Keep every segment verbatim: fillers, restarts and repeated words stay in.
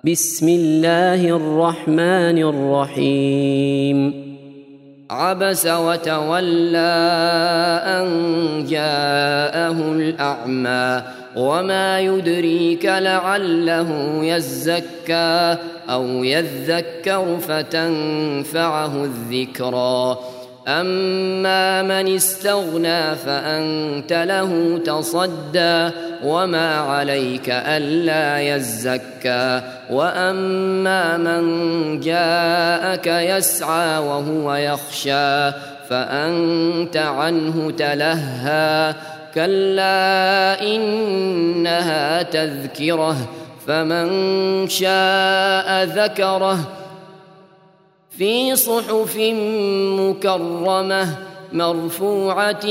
بسم الله الرحمن الرحيم. عبس وتولى أن جاءه الأعمى وما يدريك لعله يزكى أو يذكر فتنفعه الذكرى. أما من استغنى فأنت له تصدى وما عليك ألا يزكى. وأما من جاءك يسعى وهو يخشى فأنت عنه تلهى. كلا إنها تذكرة فمن شاء ذكره في صحف مكرمة مرفوعة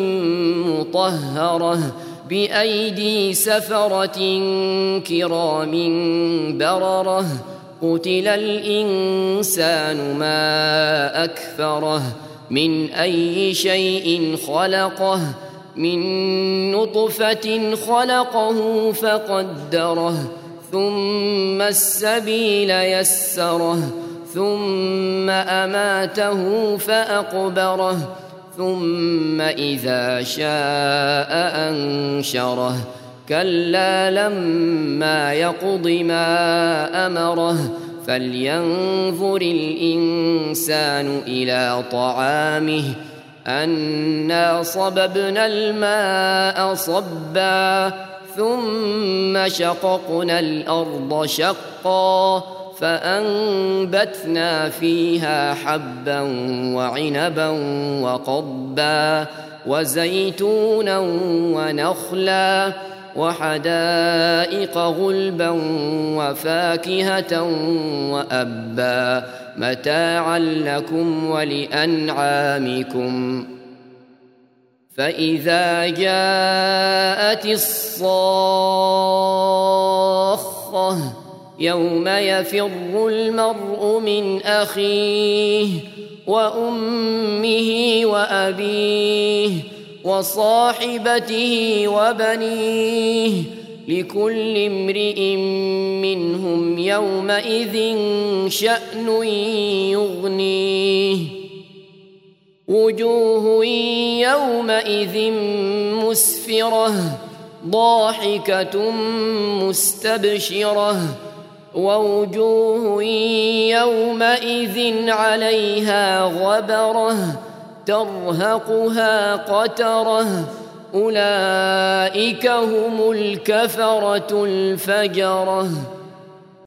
مطهرة بأيدي سفرة كرام بررة. قتل الإنسان ما أكفره من أي شيء خلقه من نطفة خلقه فقدره ثم السبيل يسره ثم أماته فأقبره ثم إذا شاء أنشره. كلا لما يقض ما أمره فلينظر الإنسان إلى طعامه أنا صببنا الماء صبا ثم شققنا الأرض شقا فأنبتنا فيها حبا وعنبا وقضبا وزيتونا ونخلا وحدائق غلبا وفاكهة وأبا متاعا لكم ولأنعامكم. فإذا جاءت الصاخة يوم يفر المرء من أخيه وأمه وأبيه وصاحبته وبنيه لكل امرئ منهم يومئذ شأن يغنيه. وجوه يومئذ مسفرة ضاحكة مستبشرة ووجوه يومئذ عليها غبرة ترهقها قترة أولئك هم الكفرة الفجرة.